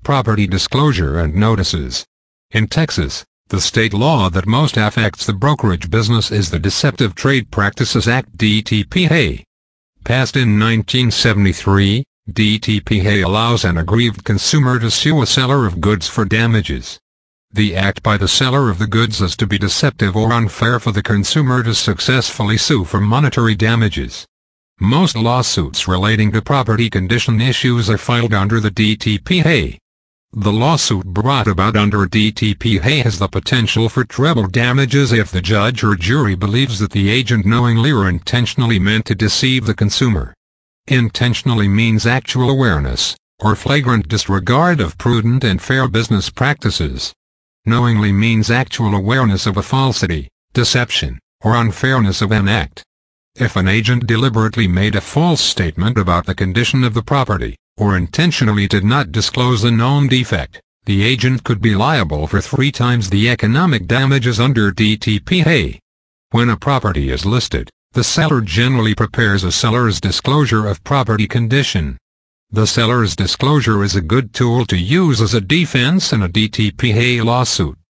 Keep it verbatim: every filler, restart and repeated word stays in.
property disclosure and notices. In Texas, the state law that most affects the brokerage business is the Deceptive Trade Practices Act D T P A. Passed in nineteen seventy-three, D T P A allows an aggrieved consumer to sue a seller of goods for damages. The act by the seller of the goods is to be deceptive or unfair for the consumer to successfully sue for monetary damages. Most lawsuits relating to property condition issues are filed under the D T P A. The lawsuit brought about under D T P A has the potential for treble damages if the judge or jury believes that the agent knowingly or intentionally meant to deceive the consumer. Intentionally means actual awareness, or flagrant disregard of prudent and fair business practices. Knowingly means actual awareness of a falsity, deception, or unfairness of an act. If an agent deliberately made a false statement about the condition of the property, or intentionally did not disclose a known defect, the agent could be liable for three times the economic damages under D T P A. When a property is listed, the seller generally prepares a seller's disclosure of property condition. The seller's disclosure is a good tool to use as a defense in a D T P A lawsuit.